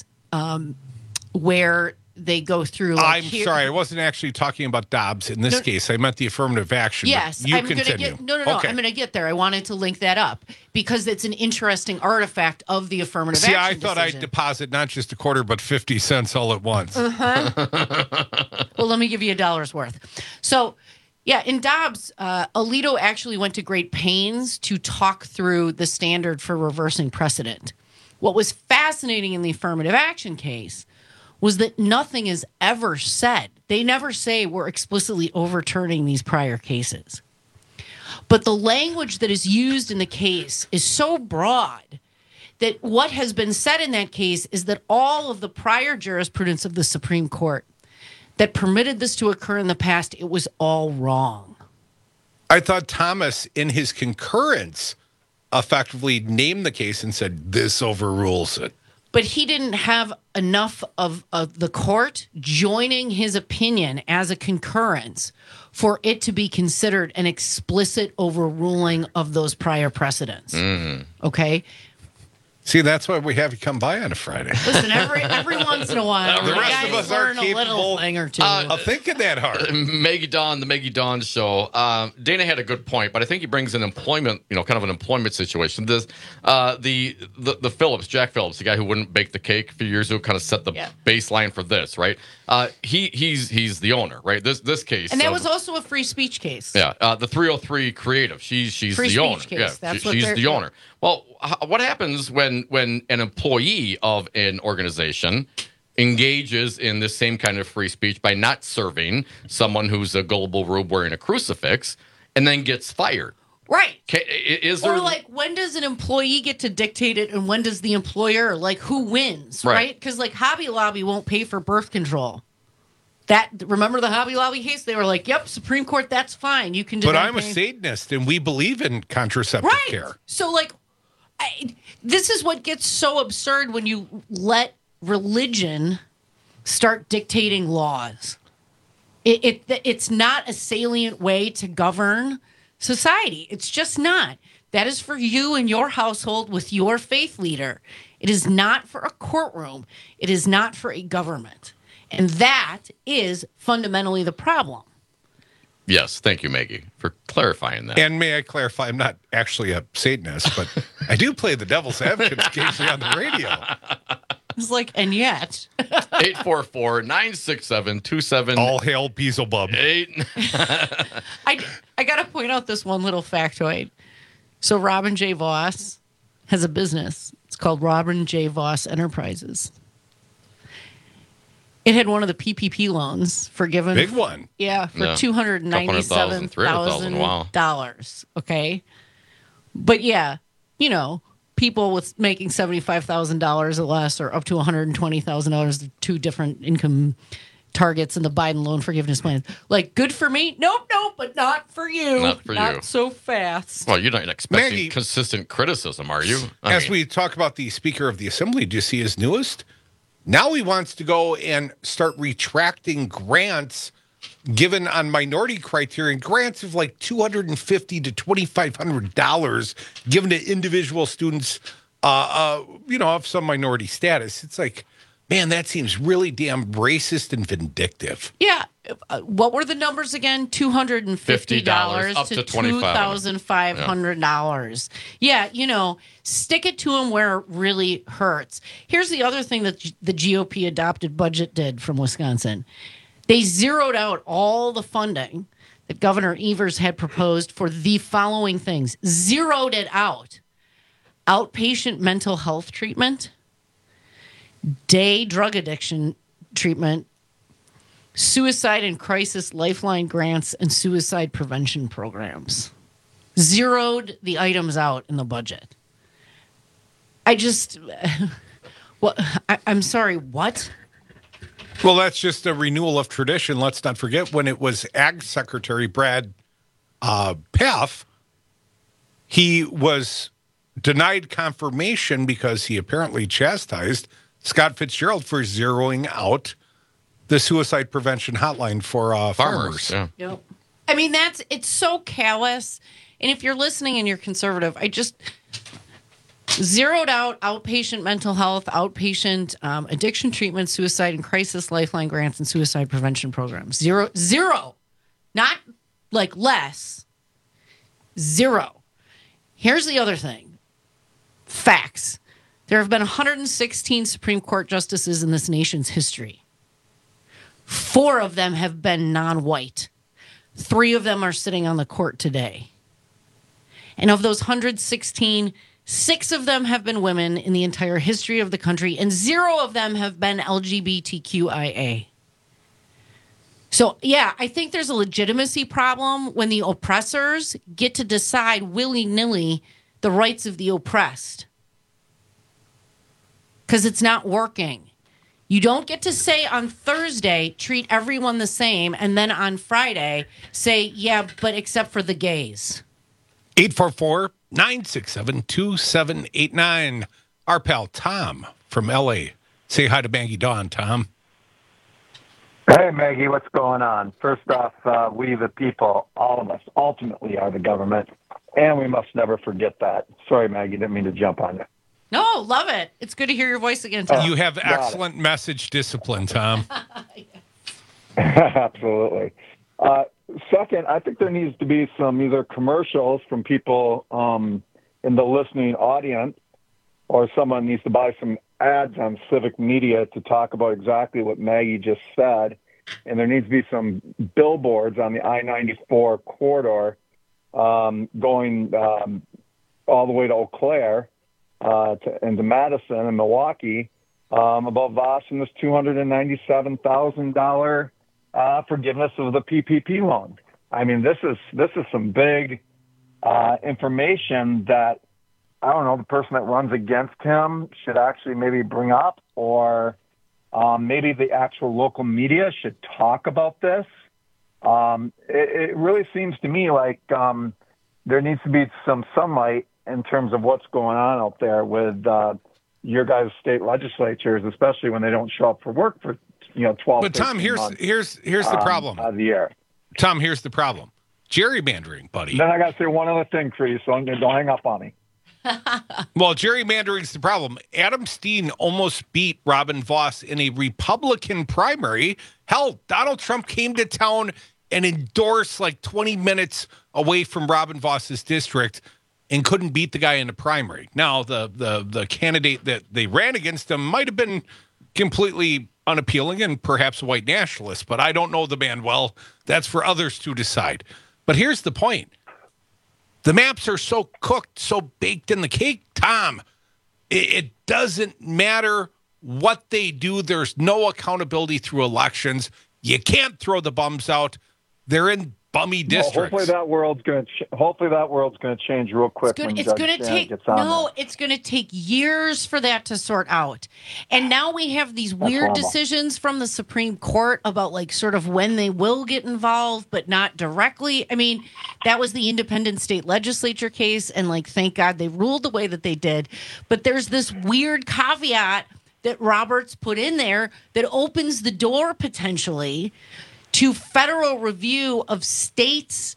where they go through. I'm sorry, I wasn't actually talking about Dobbs in this case. I meant the affirmative action. Yes, you I'm going to get. No. Okay. I'm going to get there. I wanted to link that up because it's an interesting artifact of the affirmative action. I thought I'd deposit not just a quarter, but 50 cents all at once. Well, let me give you $1 worth. So, yeah, in Dobbs, Alito actually went to great pains to talk through the standard for reversing precedent. What was fascinating in the affirmative action case was that nothing is ever said. They never say we're explicitly overturning these prior cases. But the language that is used in the case is so broad that what has been said in that case is that all of the prior jurisprudence of the Supreme Court that permitted this to occur in the past, it was all wrong. I thought Thomas, in his concurrence, effectively named the case and said, this overrules it. But he didn't have enough of the court joining his opinion as a concurrence for it to be considered an explicit overruling of those prior precedents. Mm-hmm. Okay? See, that's why we have you come by on a Friday. Listen, every once in a while, The rest of us are learn a little thing or two. of thinking that hard. Maggie Dawn, the Maggie Dawn Show. Dana had a good point, but I think he brings an employment, kind of an employment situation. This, the Phillips, Jack Phillips, the guy who wouldn't bake the cake a few years ago, kind of set the baseline for this, right? He's the owner, right? This case, and that was also a free speech case. Yeah, the 303 Creative. She's free the owner. Case. Yeah, That's she's the owner. Well, what happens when an employee of an organization engages in this same kind of free speech by not serving someone who's a global rube wearing a crucifix and then gets fired? Right. Is there, or like, when does an employee get to dictate it and when does the employer, like, who wins, right? Because, like, Hobby Lobby won't pay for birth control. Remember the Hobby Lobby case? They were like, yep, Supreme Court, that's fine. You can do that. But I'm a Satanist, and we believe in contraceptive care. So, like, this is what gets so absurd when you let religion start dictating laws. It's not a salient way to govern society. It's just not. That is for you and your household with your faith leader. It is not for a courtroom. It is not for a government. And that is fundamentally the problem. Yes, thank you, Maggie, for clarifying that. And may I clarify, I'm not actually a Satanist, but I do play the devil's advocate occasionally on the radio. It's like, and yet. 844-967-27. All hail Beelzebub. I got to point out this one little factoid. So Robin J. Voss has a business. It's called Robin J. Voss Enterprises. It had one of the PPP loans forgiven. Big one. Yeah, for $297,000. Okay. But yeah, people with making $75,000 or less or up to $120,000, two different income targets in the Biden loan forgiveness plan. Like, good for me? Nope, but not for you. Not for you. Not so fast. Well, you're not expecting consistent criticism, are you? As we talk about the Speaker of the Assembly, do you see his newest? Now he wants to go and start retracting grants given on minority criterion, grants of like $250 to $2,500 given to individual students, of some minority status. It's like, man, that seems really damn racist and vindictive. Yeah. What were the numbers again? $250 up to $2,500. Yeah, stick it to them where it really hurts. Here's the other thing that the GOP adopted budget did from Wisconsin. They zeroed out all the funding that Governor Evers had proposed for the following things. Zeroed it out. Outpatient mental health treatment, day drug addiction treatment, suicide and crisis lifeline grants, and suicide prevention programs. Zeroed the items out in the budget. I'm sorry, what? Well, that's just a renewal of tradition. Let's not forget when it was Ag Secretary Brad Pfaff, he was denied confirmation because he apparently chastised Scott Fitzgerald for zeroing out the suicide prevention hotline for farmers. Yeah. Yep. I mean, it's so callous. And if you're listening and you're conservative, I just zeroed out outpatient mental health, outpatient addiction treatment, suicide and crisis lifeline grants, and suicide prevention programs. Zero. Not like less. Zero. Here's the other thing. Facts. There have been 116 Supreme Court justices in this nation's history. 4 of them have been non-white. 3 of them are sitting on the court today. And of those 116, 6 of them have been women in the entire history of the country, and 0 of them have been LGBTQIA. So, yeah, I think there's a legitimacy problem when the oppressors get to decide willy-nilly the rights of the oppressed. Because it's not working. You don't get to say on Thursday, treat everyone the same, and then on Friday, say, yeah, but except for the gays. 844-967-2789. Our pal Tom from L.A. Say hi to Maggie Dawn, Tom. Hey, Maggie, what's going on? First off, we the people, all of us, ultimately are the government, and we must never forget that. Sorry, Maggie, didn't mean to jump on you. No, love it. It's good to hear your voice again, Tom. You have excellent message discipline, Tom. Absolutely. Second, I think there needs to be some either commercials from people in the listening audience, or someone needs to buy some ads on Civic Media to talk about exactly what Maggie just said. And there needs to be some billboards on the I-94 corridor going all the way to Eau Claire into Madison and Milwaukee about Voss and this $297,000 forgiveness of the PPP loan. I mean, this is some big information that, I don't know, the person that runs against him should actually maybe bring up, or maybe the actual local media should talk about this. It really seems to me like there needs to be some sunlight in terms of what's going on out there with your guys' state legislatures, especially when they don't show up for work for 12. But Tom, here's the problem. Of the year. Tom, here's the problem. Gerrymandering, buddy. Then I got to say one other thing for you, so don't hang up on me. Well, gerrymandering's the problem. Adam Steen almost beat Robin Voss in a Republican primary. Hell, Donald Trump came to town and endorsed like 20 minutes away from Robin Voss's district and couldn't beat the guy in the primary. Now, the candidate that they ran against him might have been completely unappealing and perhaps a white nationalist, but I don't know the man well. That's for others to decide. But here's the point. The maps are so cooked, so baked in the cake, Tom. It doesn't matter what they do. There's no accountability through elections. You can't throw the bums out. They're in bummy districts. Well, hopefully that world's going to change real quick. It's going to take years for that to sort out. And now we have these weird decisions from the Supreme Court about like sort of when they will get involved, but not directly. I mean, that was the independent state legislature case, and like, thank God they ruled the way that they did. But there's this weird caveat that Roberts put in there that opens the door potentially to federal review of state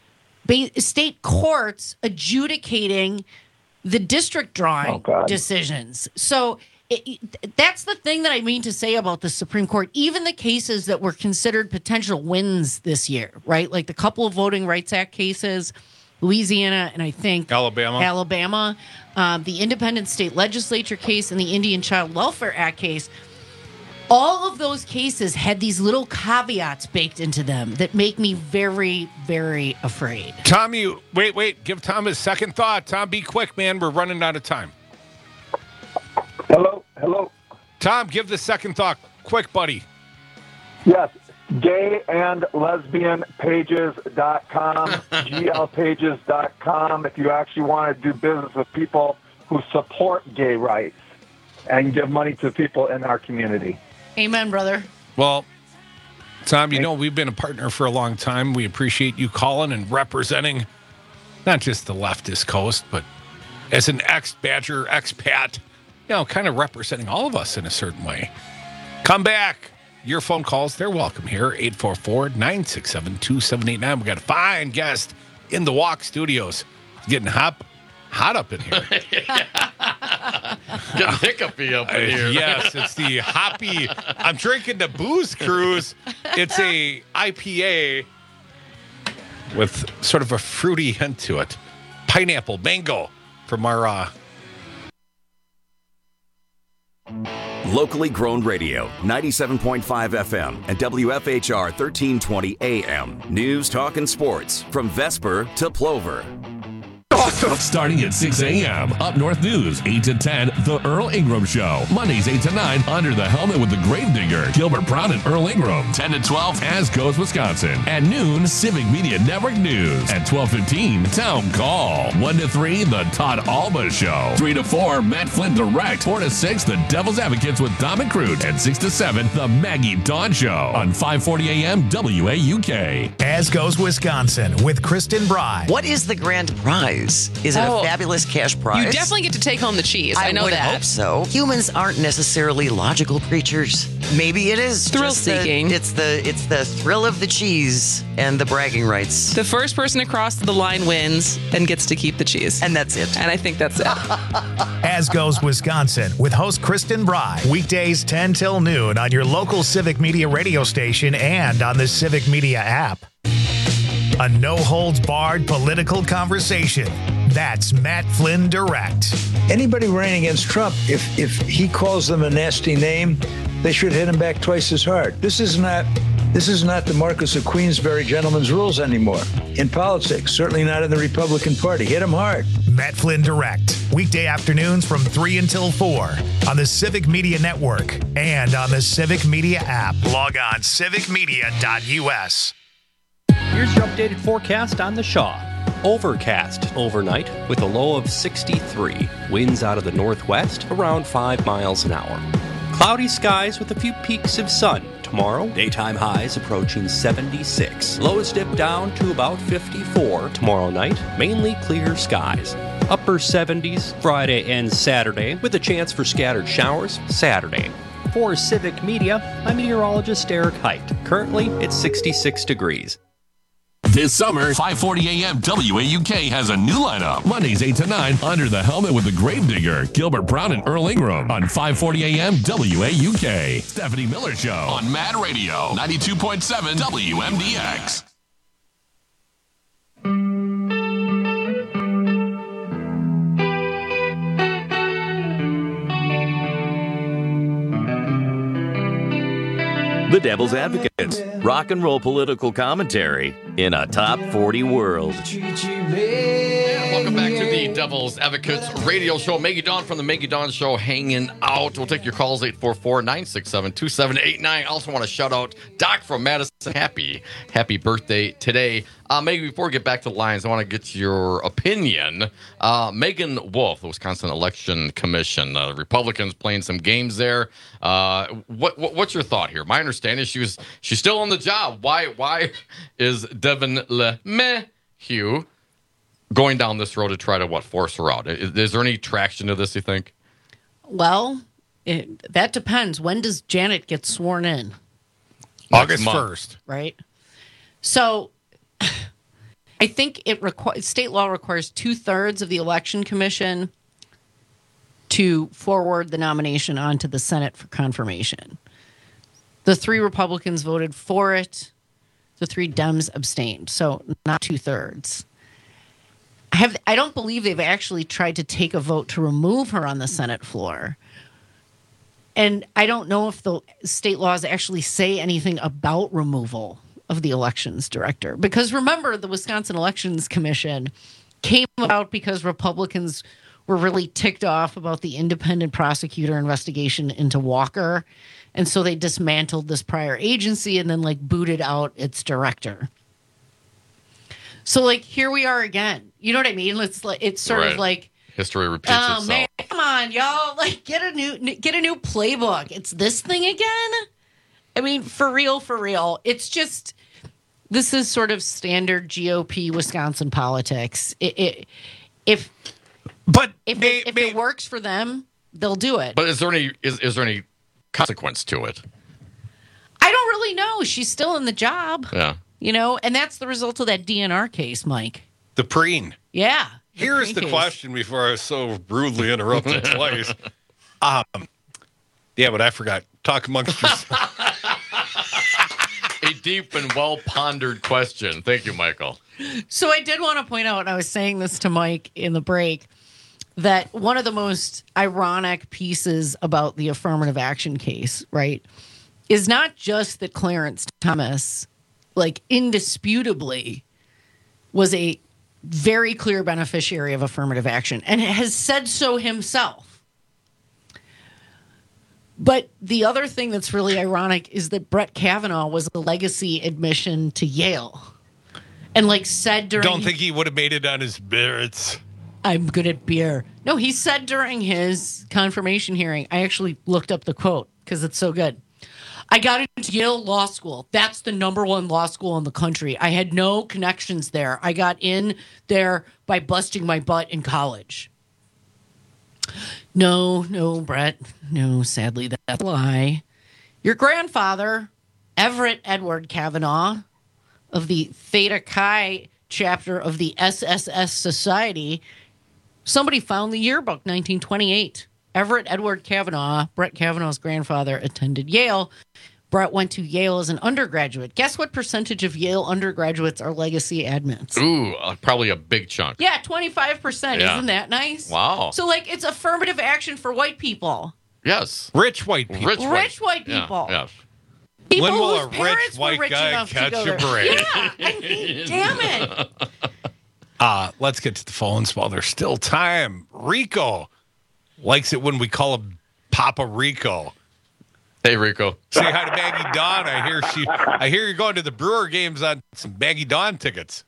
courts adjudicating the district drawing decisions. So that's the thing that I mean to say about the Supreme Court. Even the cases that were considered potential wins this year, right? Like the couple of Voting Rights Act cases, Louisiana and I think Alabama, the independent state legislature case and the Indian Child Welfare Act case. All of those cases had these little caveats baked into them that make me very, very afraid. Tom, wait. Give Tom his second thought. Tom, be quick, man. We're running out of time. Hello. Tom, give the second thought. Quick, buddy. Yes. gayandlesbianpages.com, glpages.com, if you actually want to do business with people who support gay rights and give money to people in our community. Amen, brother. Well, Tom, we've been a partner for a long time. We appreciate you calling and representing not just the leftist coast, but as an ex-Badger, expat, kind of representing all of us in a certain way. Come back. Your phone calls, they're welcome here. 844-967-2789. We got a fine guest in the Walk Studios. It's getting hot up in here. Getting hiccupy up in here. Yes, it's the hoppy. I'm drinking the Booze Cruise. It's a IPA with sort of a fruity hint to it. Pineapple, mango from our... Locally grown radio, 97.5 FM and WFHR 1320 AM. News, talk, and sports from Vesper to Plover. Awesome. Starting at 6 a.m. Up North News, 8 to 10, The Earl Ingram Show. Mondays, 8 to 9, Under the Helmet with the Gravedigger, Gilbert Brown and Earl Ingram. 10 to 12, As Goes Wisconsin. At noon, Civic Media Network News. At 12:15, Town Call. 1 to 3, The Todd Alba Show. 3 to 4, Matt Flynn Direct. 4 to 6, The Devil's Advocates with Dom and Crute. And 6 to 7, The Maggie Dawn Show. On 540 a.m. WAUK. As Goes Wisconsin with Kristen Bry. What is the grand prize? cheese? Is it a fabulous cash prize? You definitely get to take home the cheese. I know would that. hope so. Humans aren't necessarily logical creatures. Maybe it is Thrill-seeking. It's the thrill of the cheese and the bragging rights. The first person across the line wins and gets to keep the cheese. And that's it. And I think that's it. As Goes Wisconsin with host Kristen Bry. Weekdays 10 till noon on your local Civic Media radio station and on the Civic Media app. A no-holds-barred political conversation. That's Matt Flynn Direct. Anybody running against Trump, if he calls them a nasty name, they should hit him back twice as hard. This is not the Marquess of Queensberry gentleman's rules anymore. In politics, certainly not in the Republican Party. Hit him hard. Matt Flynn Direct. Weekday afternoons from 3 until 4 on the Civic Media Network and on the Civic Media app. Log on civicmedia.us. Here's your updated forecast on the Shaw. Overcast overnight with a low of 63. Winds out of the northwest around 5 miles an hour. Cloudy skies with a few peaks of sun. Tomorrow, daytime highs approaching 76. Lows dip down to about 54. Tomorrow night, mainly clear skies. Upper 70s Friday and Saturday with a chance for scattered showers Saturday. For Civic Media, I'm meteorologist Eric Height. Currently, it's 66 degrees. This summer, 540 AM WAUK has a new lineup. Mondays 8 to 9, Under the Helmet with the Gravedigger, Gilbert Brown and Earl Ingram on 540 AM WAUK. Stephanie Miller Show on Mad Radio, 92.7 WMDX. The Devil's Advocates, rock and roll political commentary in a top 40 world. Welcome back to the Devil's Advocates radio show. Maggie Dawn from the Maggie Dawn Show hanging out. We'll take your calls, 844-967-2789. I also want to shout out Doc from Madison. Happy birthday today. Maggie, before we get back to the lines, I want to get your opinion. Megan Wolf, the Wisconsin Election Commission, Republicans playing some games there. What's your thought here? My understanding is she's still on the job. Why is Devin LeMahieu going down this road to try to force her out? Is there any traction to this, you think? Well, that depends. When does Janet get sworn in? August 1st. Right. So I think state law requires 2/3 of the Election Commission to forward the nomination onto the Senate for confirmation. The 3 Republicans voted for it. The 3 Dems abstained. So not 2/3. I don't believe they've actually tried to take a vote to remove her on the Senate floor. And I don't know if the state laws actually say anything about removal of the elections director. Because remember, the Wisconsin Elections Commission came about because Republicans were really ticked off about the independent prosecutor investigation into Walker. And so they dismantled this prior agency and then booted out its director. So here we are again. You know what I mean? It's sort of like history repeats itself. Oh man, come on, y'all! Get a new playbook. It's this thing again. I mean, for real. It's just this is sort of standard GOP Wisconsin politics. If it works for them, they'll do it. But is there any consequence to it? I don't really know. She's still in the job. Yeah. And that's the result of that DNR case, Mike. The preen. Yeah. Here's the question before I was so rudely interrupted twice. Yeah, but I forgot. Talk amongst yourselves. A deep and well-pondered question. Thank you, Michael. So I did want to point out, and I was saying this to Mike in the break, that one of the most ironic pieces about the affirmative action case, right, is not just that Clarence Thomas, indisputably was a very clear beneficiary of affirmative action and has said so himself. But the other thing that's really ironic is that Brett Kavanaugh was a legacy admission to Yale. And said during... Don't think he would have made it on his merits. I'm good at beer. No, he said during his confirmation hearing, I actually looked up the quote because it's so good. I got into Yale Law School. That's the #1 law school in the country. I had no connections there. I got in there by busting my butt in college. No, Brett. No, sadly, that's a lie. Your grandfather, Everett Edward Kavanaugh, of the Theta Chi chapter of the SSS Society, somebody found the yearbook, 1928. Everett Edward Kavanaugh, Brett Kavanaugh's grandfather, attended Yale. Brett went to Yale as an undergraduate. Guess what percentage of Yale undergraduates are legacy admins? Ooh, probably a big chunk. Yeah, 25%. Yeah. Isn't that nice? Wow. So, like, it's affirmative action for white people. Yes. Rich white people. Rich white people. Yeah. People When will whose a rich parents were white rich guy enough to catch go a there. break? Yeah, I mean, damn it. Let's get to the phones while there's still time. Rico likes it when we call him Papa Rico. Hey, Rico. Say hi to Maggie Dawn. I hear you're going to the Brewer games on some Maggie Dawn tickets.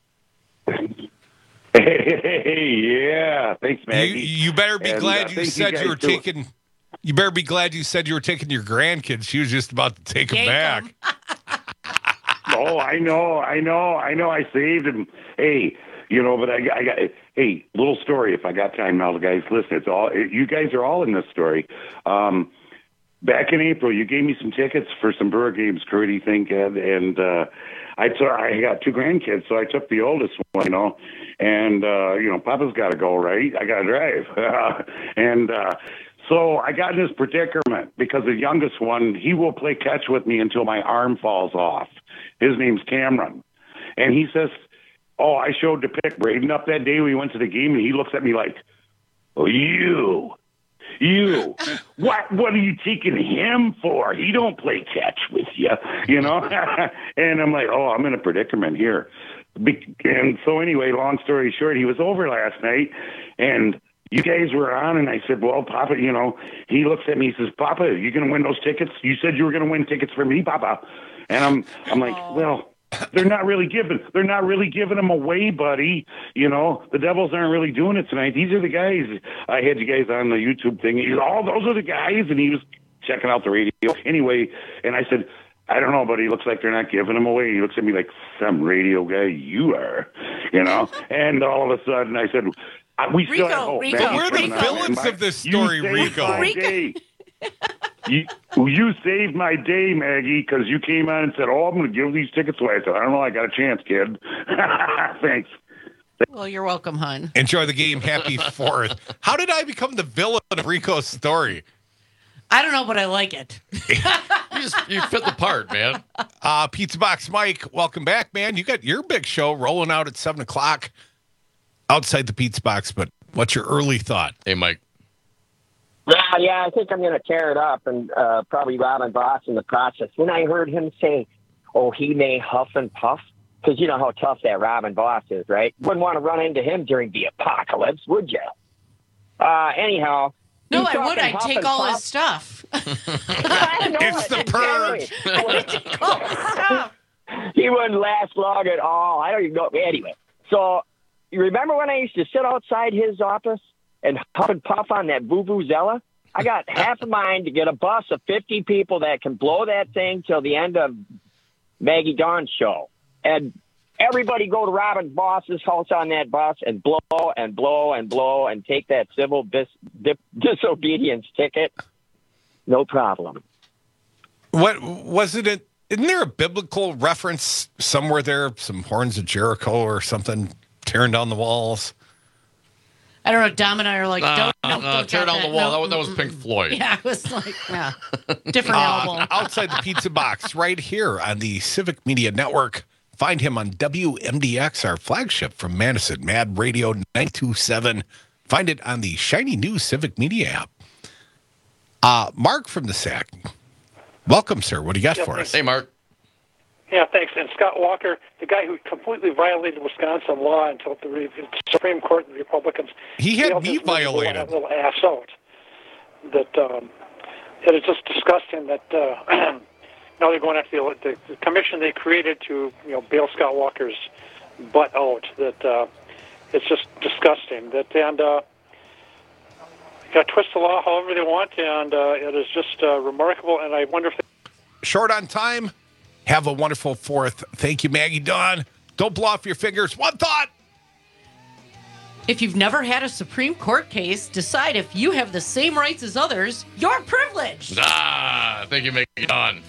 Hey, yeah. Thanks, Maggie. You better be glad you said you were taking. You better be glad you said you were taking your grandkids. She was just about to take them back. Oh, I know. I saved him. Hey, but I got. Hey, little story. If I got time now, guys, listen. It's all you guys are all in this story. Back in April, you gave me some tickets for some Brewer games, Curdy, think, and I got 2 grandkids, so I took the oldest one, and Papa's got to go, right? I got to drive, and. So I got in this predicament because the youngest one, he will play catch with me until my arm falls off. His name's Cameron. And he says, I showed to pick Braden up that day we went to the game, and he looks at me like, you, what are you taking him for? He don't play catch with you, And I'm like, I'm in a predicament here. And so anyway, long story short, he was over last night, and you guys were on, and I said, well, Papa, he looks at me, he says, Papa, are you going to win those tickets? You said you were going to win tickets for me, Papa. And I'm like, well, they're not really giving them away, buddy. The Devils aren't really doing it tonight. These are the guys. I had you guys on the YouTube thing. He's those are the guys. And he was checking out the radio. Anyway, and I said, I don't know, buddy. Looks like they're not giving them away. He looks at me like, some radio guy you are, And all of a sudden I said, we still have hope. But we're the villains of this story, Rico. You saved my day, Maggie, because you came on and said, I'm going to give these tickets away. I said, I don't know. I got a chance, kid. Thanks. Well, you're welcome, hon. Enjoy the game. Happy 4th. How did I become the villain of Rico's story? I don't know, but I like it. You fit the part, man. Pizza Box Mike, welcome back, man. You got your big show rolling out at 7 o'clock. Outside the pizza box, but what's your early thought? Hey, Mike. Yeah, I think I'm going to tear it up and probably Robin Voss in the process. When I heard him say, he may huff and puff, because you know how tough that Robin Voss is, right? Wouldn't want to run into him during the apocalypse, would you? Anyhow. No, I would. I'd take all his stuff. It's the purge. Take all his stuff. He wouldn't last long at all. I don't even know. Anyway, so... You remember when I used to sit outside his office and huff and puff on that vuvuzela? I got half a mind to get a bus of 50 people that can blow that thing till the end of Maggie Dawn's show. And everybody go to Robin Voss's house on that bus and blow and blow and blow and take that civil disobedience ticket. No problem. What wasn't it? Isn't there a biblical reference somewhere there? Some horns of Jericho or something? Tearing down the walls. I don't know. Dom and I are like, don't tear down the wall. That was Pink Floyd. Yeah, it was like, different album. Outside the pizza box, right here on the Civic Media Network. Find him on WMDX, our flagship from Madison, Mad Radio 927. Find it on the shiny new Civic Media app. Mark from the SAC. Welcome, sir. What do you got for us? Hey, Mark. Yeah, thanks. And Scott Walker, the guy who completely violated Wisconsin law until the Supreme Court and the Republicans. He had me violated. A little ass out. That it is just disgusting that now they're going after the commission they created to bail Scott Walker's butt out. That it's just disgusting. That and you got to twist the law however they want, and it is just remarkable. And I wonder if short on time. Have a wonderful 4th. Thank you, Maggie Dawn. Don't blow off your fingers. One thought. If you've never had a Supreme Court case, decide if you have the same rights as others. You're privileged. Thank you, Maggie Dawn.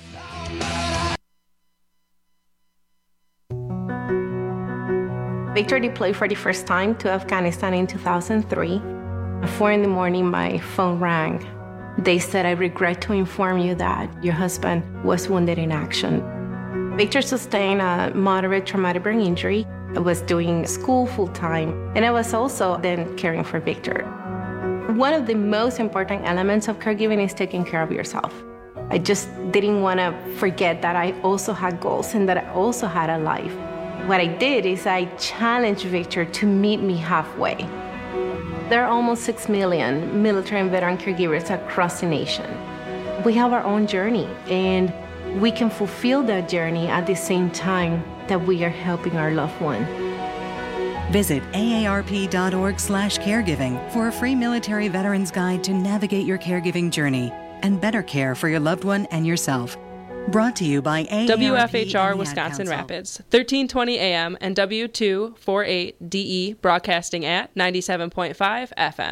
Victor deployed for the first time to Afghanistan in 2003. At 4 a.m, my phone rang. They said, "I regret to inform you that your husband was wounded in action." Victor sustained a moderate traumatic brain injury. I was doing school full-time, and I was also then caring for Victor. One of the most important elements of caregiving is taking care of yourself. I just didn't want to forget that I also had goals and that I also had a life. What I did is I challenged Victor to meet me halfway. There are almost 6 million military and veteran caregivers across the nation. We have our own journey, and we can fulfill that journey at the same time that we are helping our loved one. Visit aarp.org/caregiving for a free military veterans guide to navigate your caregiving journey and better care for your loved one and yourself. Brought to you by AARP WFHR Wisconsin Rapids, 1320 AM and W248DE broadcasting at 97.5 FM.